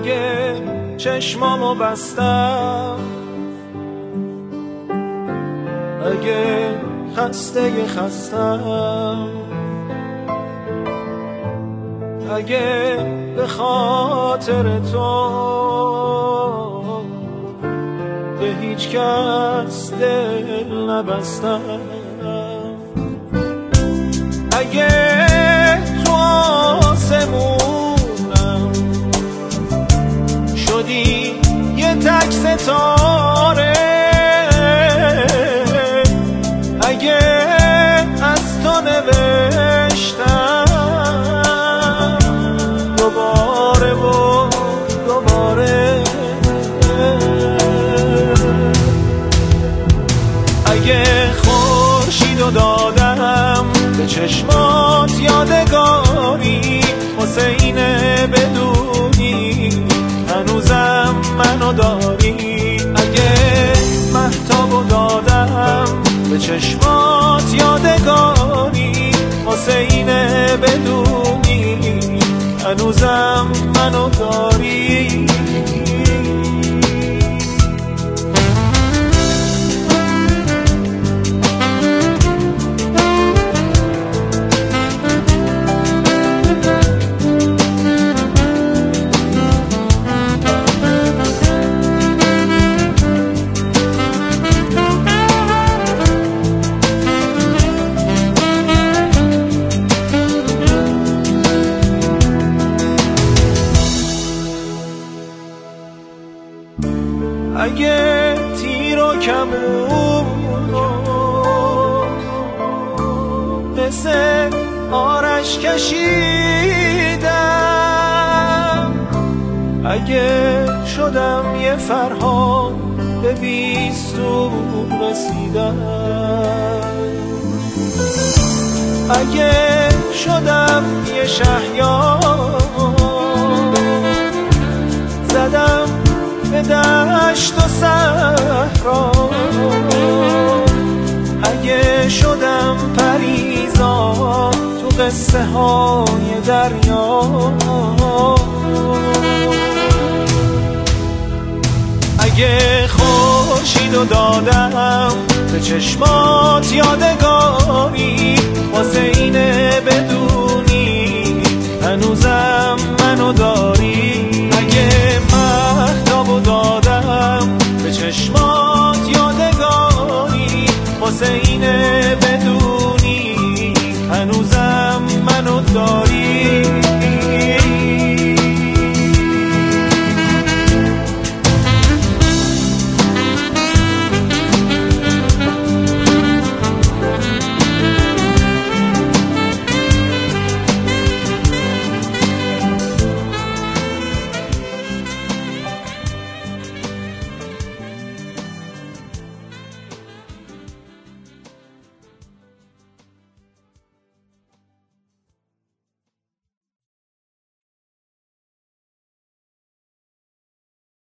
اگه چشمامو بستم، اگه خستم، اگه به خاطر تو به هیچ کس دل نبستم، اگه تو آسمونم شدی یه تک ستاره، اگه از تو نوشتم دوباره و دوباره، اگه خورشیدو دادم به چشمات یادگاری، واسه اینه بدونی هنوزم منو داری، اگه مهتابو دادم به چشمات یادگاری، واسه اینه بدونی هنوزم منو داری. اگه تیر و کمون مثل آرش کشیدم، اگه شدم یه فرهاد به بیستون رسیدم، اگه شدم یه شهیار زدم به دشت و صحرا، اگه شدم پریزاد تو قصه های دریا، اگه خورشیدو دادم به چشمات یادگاری، واسه اینه بدونی هنوزم منو داری، اگه مهتابو دادم به چشمات یادگاری، واسه اینه بدونی هنوزم منو داری.